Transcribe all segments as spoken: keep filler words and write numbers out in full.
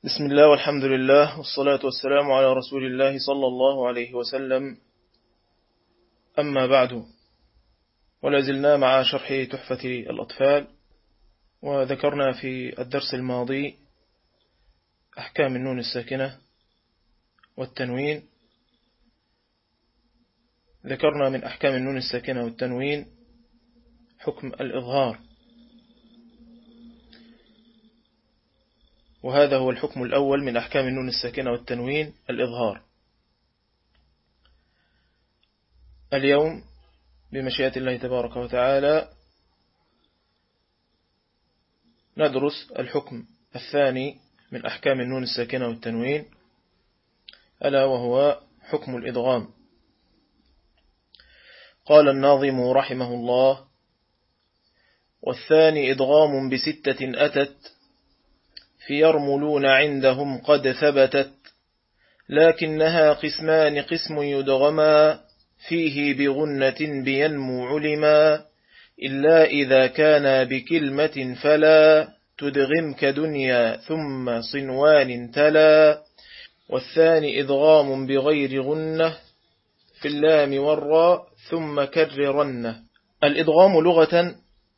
بسم الله والحمد لله والصلاة والسلام على رسول الله صلى الله عليه وسلم. أما بعد، ولازلنا مع شرح تحفة الأطفال، وذكرنا في الدرس الماضي أحكام النون الساكنة والتنوين. ذكرنا من أحكام النون الساكنة والتنوين حكم الإظهار، وهذا هو الحكم الأول من أحكام النون الساكنة والتنوين، الإظهار. اليوم بمشيئة الله تبارك وتعالى ندرس الحكم الثاني من أحكام النون الساكنة والتنوين، ألا وهو حكم الإدغام. قال الناظم رحمه الله: والثاني إدغام بستة أتت، في يرملون عندهم قد ثبتت، لكنها قسمان قسم يدغما، فيه بغنة بينمو علما، إلا إذا كان بكلمة فلا تدغم كدنيا ثم صنوان تلا. والثاني إدغام بغير غنة في اللام والراء ثم كررنه. الإدغام لغة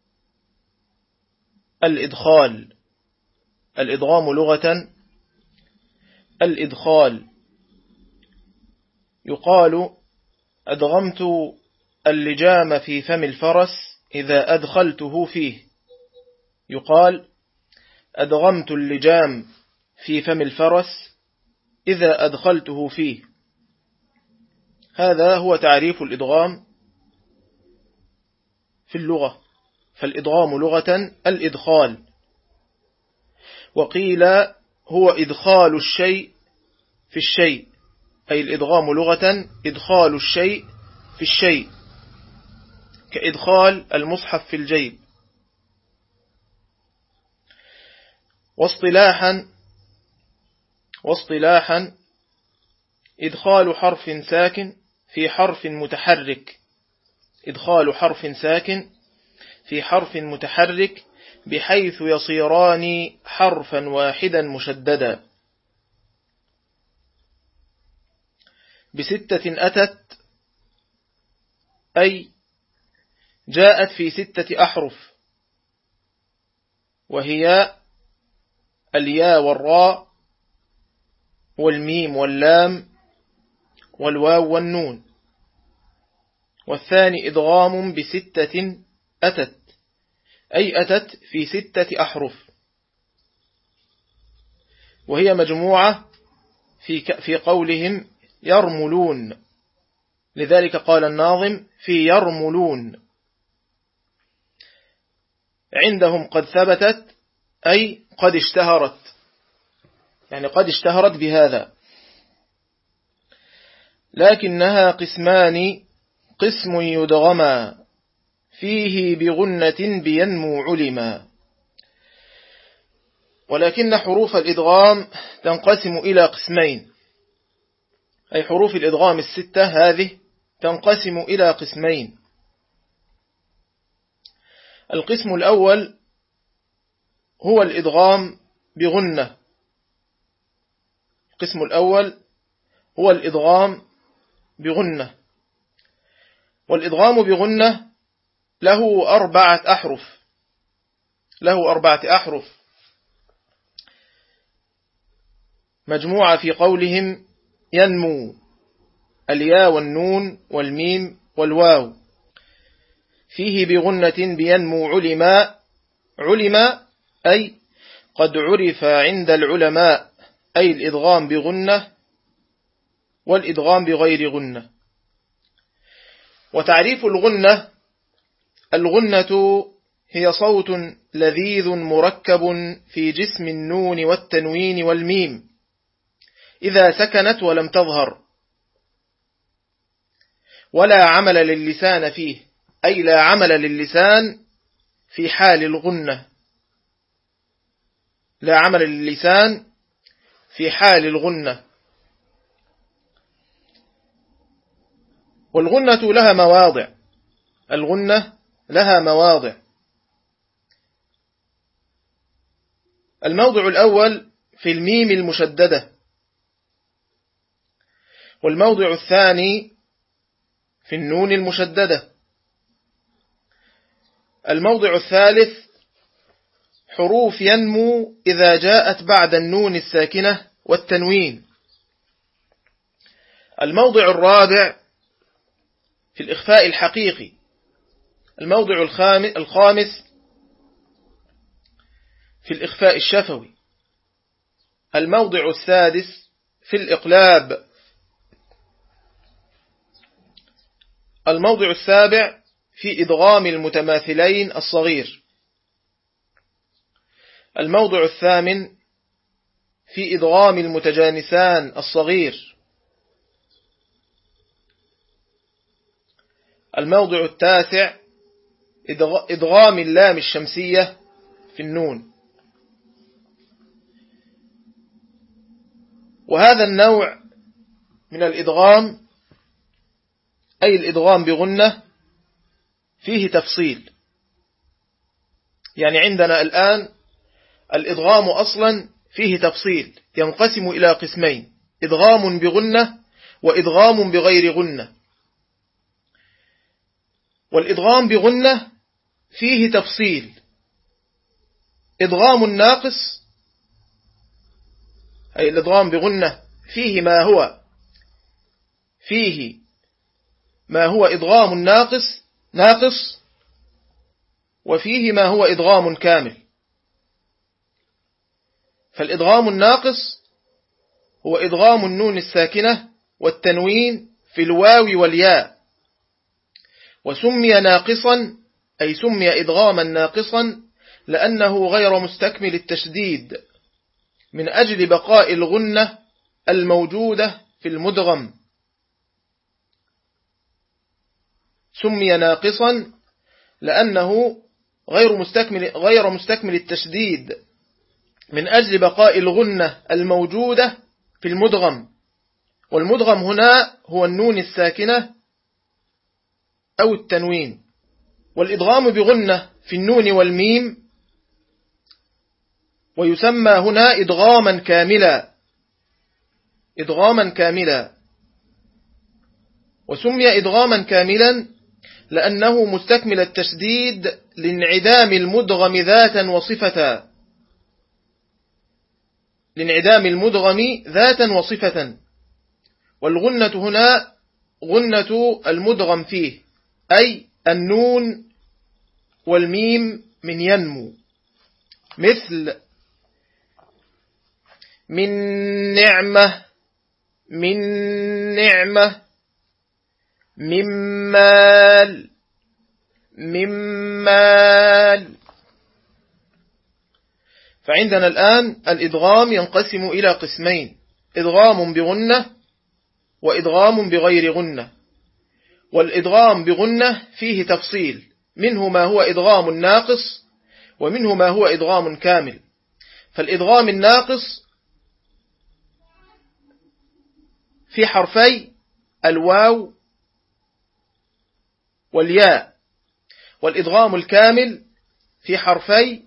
الإدخال، الإدغام لغة الإدخال. يقال أدغمت اللجام في فم الفرس إذا أدخلته فيه. يقال أدغمت اللجام في فم الفرس إذا أدخلته فيه. هذا هو تعريف الإدغام في اللغة. فالإدغام لغة الإدخال، وقيل هو إدخال الشيء في الشيء، أي الإدغام لغة إدخال الشيء في الشيء، كإدخال المصحف في الجيب. واصطلاحا واصطلاحا إدخال حرف ساكن في حرف متحرك، إدخال حرف ساكن في حرف متحرك بحيث يصيران حرفا واحدا مشددا. بستة أتت أي جاءت في ستة أحرف، وهي الياء والراء والميم واللام والواو والنون. والثاني إدغام بستة أتت أي أتت في ستة أحرف، وهي مجموعة في في قولهم يرملون، لذلك قال الناظم في يرملون. عندهم قد ثبتت أي قد اشتهرت، يعني قد اشتهرت بهذا. لكنها قسمان قسم يدغما، فيه بغنة بينمو علما. ولكن حروف الإدغام تنقسم إلى قسمين، أي حروف الإدغام الستة هذه تنقسم إلى قسمين. القسم الأول هو الإدغام بغنة، القسم الأول هو الإدغام بغنة. والإدغام بغنة له أربعة أحرف، له أربعة أحرف مجموعة في قولهم ينمو، الياء والنون والميم والواو. فيه بغنة بينمو علما، علما أي قد عرف عند العلماء، أي الإدغام بغنة والإدغام بغير غنة. وتعريف الغنة: الغنة هي صوت لذيذ مركب في جسم النون والتنوين والميم إذا سكنت ولم تظهر، ولا عمل للسان فيه، أي لا عمل للسان في حال الغنة، لا عمل للسان في حال الغنة. والغنة لها مواضع، الغنة لها مواضع. الموضع الأول في الميم المشددة. والموضع الثاني في النون المشددة. الموضع الثالث حروف ينمو إذا جاءت بعد النون الساكنة والتنوين. الموضع الرابع في الإخفاء الحقيقي. الموضع الخامس في الإخفاء الشفوي. الموضع السادس في الإقلاب. الموضع السابع في إدغام المتماثلين الصغير. الموضع الثامن في إدغام المتجانسان الصغير. الموضع التاسع إدغام اللام الشمسية في النون. وهذا النوع من الإدغام أي الإدغام بغنة فيه تفصيل. يعني عندنا الآن الإدغام أصلا فيه تفصيل، ينقسم إلى قسمين: إدغام بغنة وإدغام بغير غنة. والإدغام بغنة فيه تفصيل: إدغام ناقص، أي الإدغام بغنة فيه ما هو فيه ما هو إدغام ناقص ناقص وفيه ما هو إدغام كامل. فالإدغام الناقص هو إدغام النون الساكنة والتنوين في الواو والياء، وسمي ناقصا أي سمي إدغاما ناقصا لأنه غير مستكمل التشديد من أجل بقاء الغنة الموجودة في المدغم. سمي ناقصا لأنه غير مستكمل غير مستكمل التشديد من أجل بقاء الغنة الموجودة في المدغم. والمدغم هنا هو النون الساكنة أو التنوين. والإدغام بغنة في النون والميم ويسمى هنا إدغاما كاملا إدغاما كاملا وسمي إدغاما كاملا لأنه مستكمل التشديد لانعدام المدغم ذاتا وصفة لانعدام المدغم ذاتا وصفة. والغنة هنا غنة المدغم فيه، أي النون والميم من ينمو، مثل من نعمة من نعمة من مال من مال. فعندنا الآن الإدغام ينقسم إلى قسمين: إدغام بغنة وإدغام بغير غنة. والإدغام بغنة فيه تفصيل، منه ما هو إدغام ناقص ومنه ما هو إدغام كامل. فالإدغام الناقص في حرفي الواو والياء، والإدغام الكامل في حرفي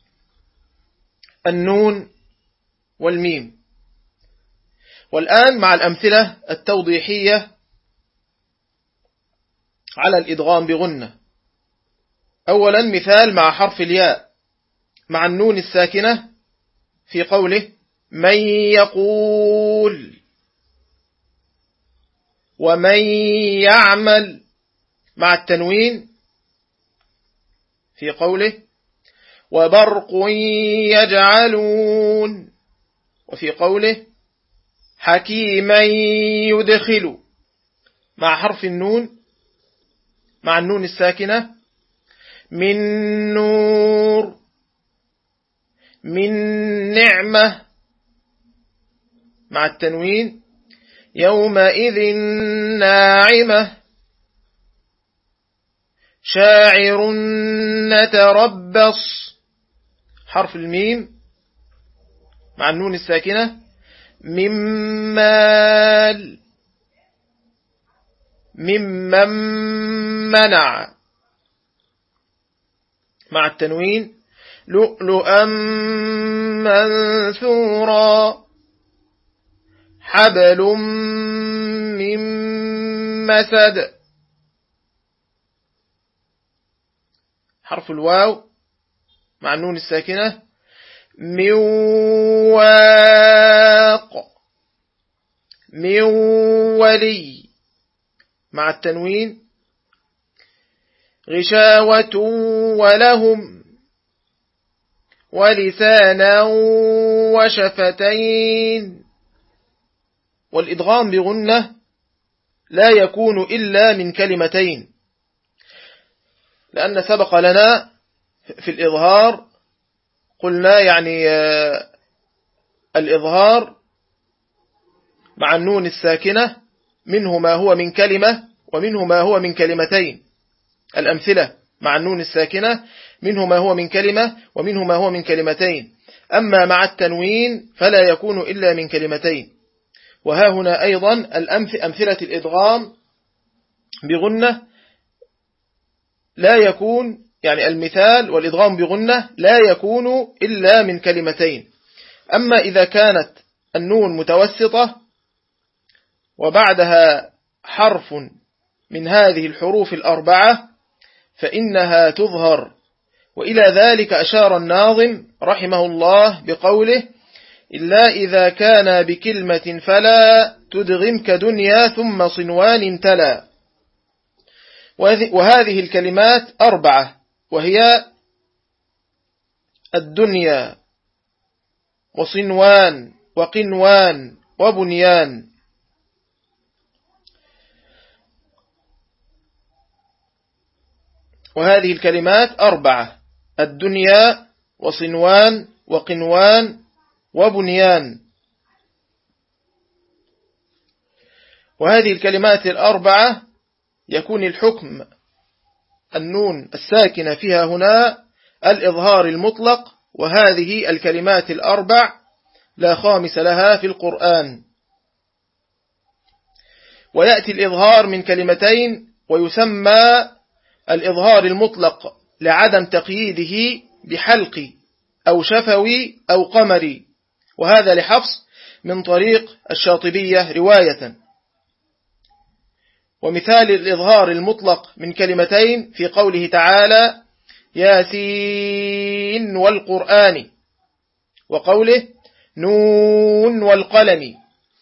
النون والميم. والآن مع الأمثلة التوضيحية على الإدغام بغنة. أولا مثال مع حرف الياء مع النون الساكنة في قوله من يقول ومن يعمل، مع التنوين في قوله وبرق يجعلون، وفي قوله حكيما يدخل، مع حرف النون مع النون الساكنة من نور من نعمة، مع التنوين يومئذ ناعمة شاعر نتربص، حرف الميم مع النون الساكنة ممال ممن منع، مع التنوين لؤلؤا منثورا حبل من مسد. حرف الواو مع النون الساكنة من واق من ولي مع التنوين غشاوة ولهم ولسانا وشفتين. والإدغام بغنة لا يكون إلا من كلمتين، لأن سبق لنا في الإظهار قلنا يعني الإظهار مع النون الساكنة منه ما هو من كلمة ومنه ما هو من كلمتين. الأمثلة مع النون الساكنة منه ما هو من كلمة ومنه ما هو من كلمتين، أما مع التنوين فلا يكون إلا من كلمتين. وها هنا أيضا أمثلة الإدغام بغنة لا يكون، يعني المثال والإدغام بغنة لا يكون إلا من كلمتين. أما إذا كانت النون متوسطة وبعدها حرف من هذه الحروف الأربعة فإنها تظهر. وإلى ذلك أشار الناظم رحمه الله بقوله إلا إذا كان بكلمة فلا تدغم كدنيا ثم صنوان تلا. وهذه الكلمات أربعة، وهي الدنيا وصنوان وقنوان وبنيان. وهذه الكلمات أربعة: الدنيا وصنوان وقنوان وبنيان. وهذه الكلمات الأربعة يكون الحكم النون الساكنة فيها هنا الإظهار المطلق، وهذه الكلمات الأربع لا خامس لها في القرآن. ويأتي الإظهار من كلمتين ويسمى الإظهار المطلق لعدم تقييده بحلقي أو شفوي أو قمري، وهذا لحفص من طريق الشاطبية رواية. ومثال الإظهار المطلق من كلمتين في قوله تعالى ياسين والقرآن، وقوله نون والقلم.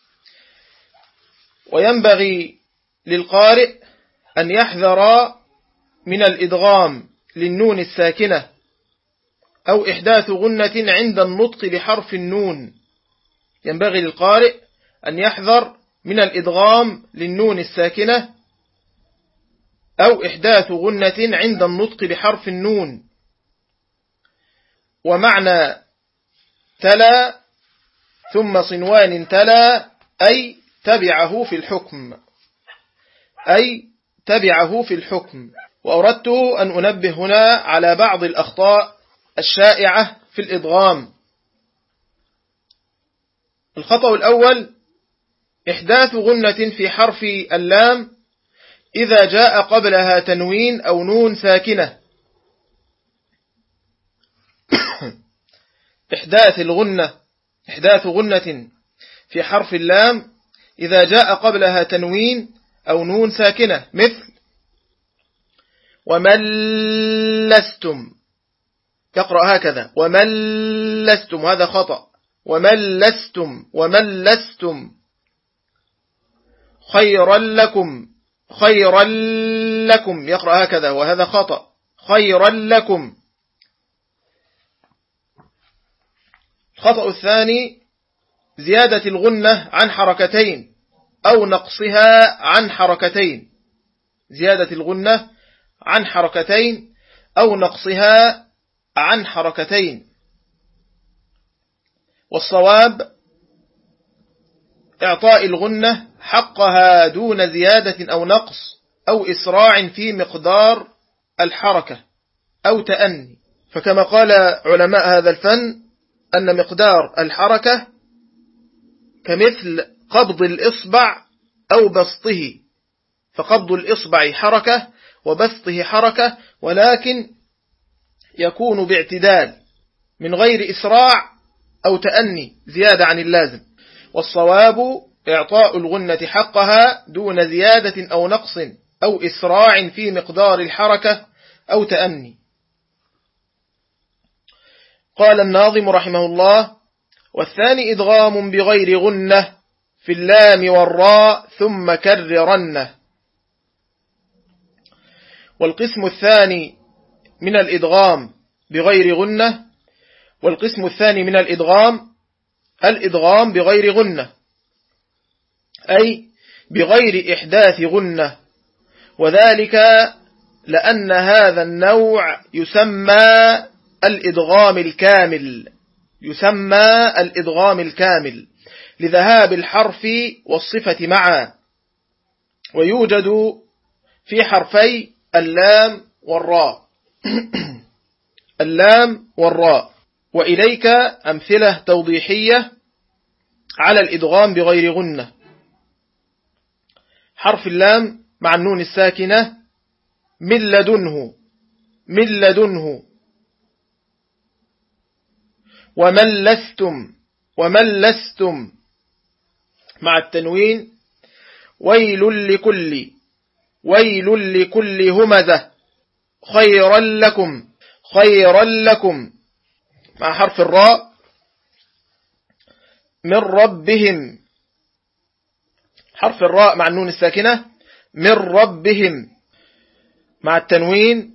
وينبغي للقارئ أن يحذر من الإدغام للنون الساكنة أو إحداث غنة عند النطق بحرف النون. ينبغي للقارئ أن يحذر من الإدغام للنون الساكنة أو إحداث غنة عند النطق بحرف النون. ومعنى تلا ثم صنوان تلا أي تبعه في الحكم، أي تبعه في الحكم. وأردت أن أنبه هنا على بعض الأخطاء الشائعة في الإدغام. الخطأ الأول إحداث غنة في حرف اللام إذا جاء قبلها تنوين أو نون ساكنة. إحداث الغنة إحداث غنة في حرف اللام إذا جاء قبلها تنوين أو نون ساكنة، مثل ومن لستم، يقرأ هكذا ومن لستم، هذا خطأ. ومن لستم ومن لستم خيرا لكم خيرا لكم، يقرأ هكذا وهذا خطأ. خيرا لكم. الخطأ الثاني زيادة الغنة عن حركتين أو نقصها عن حركتين. زيادة الغنة عن حركتين أو نقصها عن حركتين. والصواب إعطاء الغنة حقها دون زيادة أو نقص أو إسراع في مقدار الحركة أو تأني. فكما قال علماء هذا الفن أن مقدار الحركة كمثل قبض الإصبع أو بسطه، فقبض الإصبع حركة وبسطه حركة، ولكن يكون باعتدال، من غير إسراع أو تأني زيادة عن اللازم، والصواب إعطاء الغنة حقها دون زيادة أو نقص أو إسراع في مقدار الحركة أو تأني. قال الناظم رحمه الله: والثاني إدغام بغير غنة في اللام والراء ثم كررنه. والقسم الثاني من الإدغام بغير غنة والقسم الثاني من الإدغام الإدغام بغير غنة، أي بغير إحداث غنة، وذلك لأن هذا النوع يسمى الإدغام الكامل يسمى الإدغام الكامل لذهاب الحرف والصفة معا، ويوجد في حرفي اللام والراء اللام والراء. وإليك أمثلة توضيحية على الإدغام بغير غنة. حرف اللام مع النون الساكنة: من لدنه من لدنه. ومن لستم ومن لستم مع التنوين: ويل لكل ويل لكل همزة. خيرا لكم خيرا لكم مع حرف الراء: من ربهم. حرف الراء مع النون الساكنة: من ربهم مع التنوين: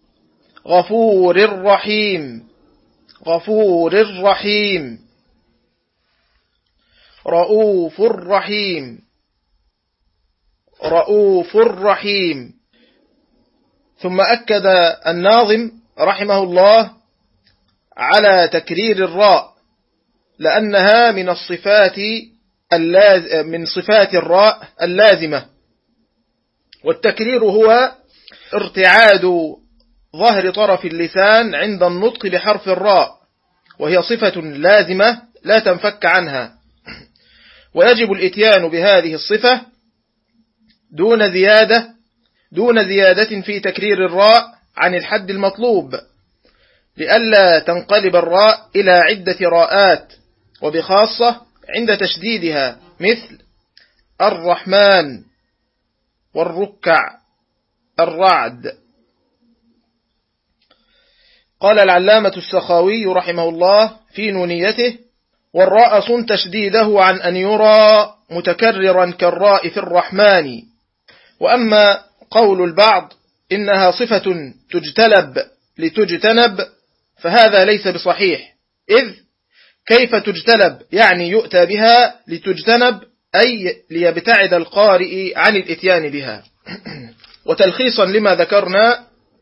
غفور رحيم غفور رحيم. رؤوف رحيم رؤوف رحيم. ثم أكد الناظم رحمه الله على تكرير الراء، لأنها من الصفات اللاز... من صفات الراء اللازمة، والتكرير هو ارتعاد ظهر طرف اللسان عند النطق بحرف الراء، وهي صفة لازمة لا تنفك عنها، ويجب الاتيان بهذه الصفة دون زيادة دون زيادة في تكرير الراء عن الحد المطلوب، لئلا تنقلب الراء إلى عدة راءات، وبخاصة عند تشديدها، مثل الرحمن والركع الرعد. قال العلامة السخاوي رحمه الله في نونيته: والراء صن تشديده عن أن يرى متكررا كالراء في الرحمن. وأما قول البعض إنها صفة تجتلب لتجتنب فهذا ليس بصحيح، إذ كيف تجتلب يعني يؤتى بها لتجتنب، أي ليبتعد القارئ عن الإتيان بها. وتلخيصا لما ذكرنا: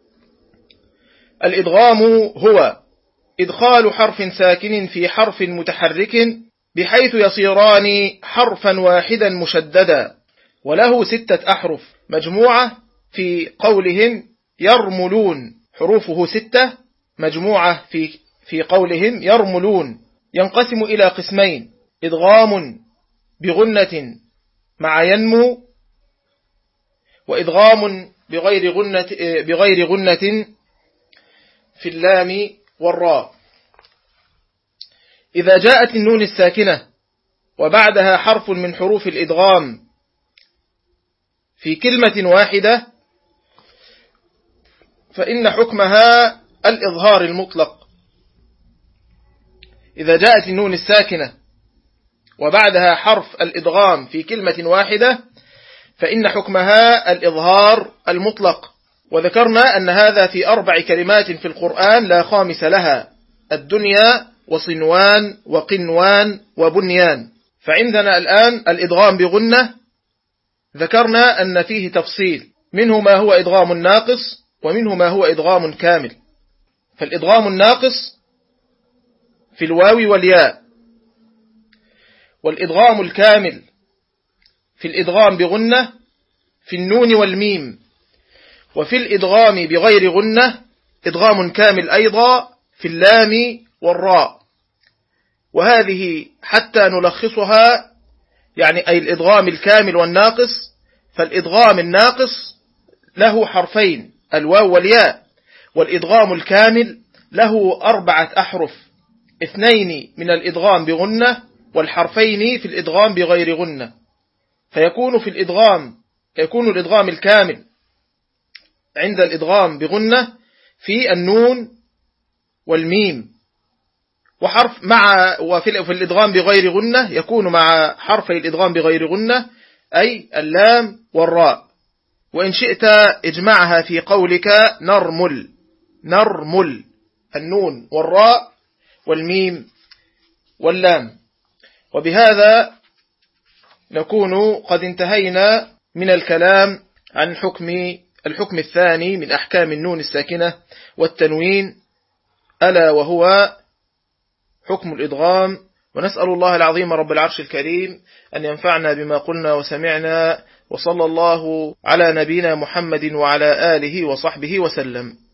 الإدغام هو إدخال حرف ساكن في حرف متحرك بحيث يصيران حرفا واحدا مشددا، وله ستة أحرف مجموعة في قولهم يرملون، حروفه ستة مجموعة في في قولهم يرملون. ينقسم إلى قسمين: إدغام بغنة مع ينمو، وإدغام بغير غنة بغير غنة في اللام والراء. إذا جاءت النون الساكنة وبعدها حرف من حروف الإدغام في كلمة واحدة فإن حكمها الإظهار المطلق. إذا جاءت النون الساكنة وبعدها حرف الإدغام في كلمة واحدة فإن حكمها الإظهار المطلق. وذكرنا أن هذا في أربع كلمات في القرآن لا خامس لها: الدنيا وصنوان وقنوان وبنيان. فعندنا الآن الإدغام بغنة، ذكرنا أن فيه تفصيل، منه ما هو إدغام ناقص ومنه ما هو إدغام كامل. فالإدغام الناقص في الواو والياء، والإدغام الكامل في الإدغام بغنة في النون والميم، وفي الإدغام بغير غنة إدغام كامل أيضا في اللام والراء. وهذه حتى نلخصها يعني أي الإدغام الكامل والناقص، فالإدغام الناقص له حرفين الواو والياء، والإدغام الكامل له أربعة أحرف اثنين من الإدغام بغنة والحرفين في الإدغام بغير غنة، فيكون في الإدغام يكون الإدغام الكامل عند الإدغام بغنة في النون والميم، وحرف مع وفي الإدغام بغير غنة يكون مع حرفي الإدغام بغير غنة أي اللام والراء. وإن شئت اجمعها في قولك نرمل، نرمل النون والراء والميم واللام. وبهذا نكون قد انتهينا من الكلام عن حكم الحكم الثاني من أحكام النون الساكنة والتنوين، ألا وهو حكم الإدغام. ونسأل الله العظيم رب العرش الكريم أن ينفعنا بما قلنا وسمعنا، وصلى الله على نبينا محمد وعلى آله وصحبه وسلم.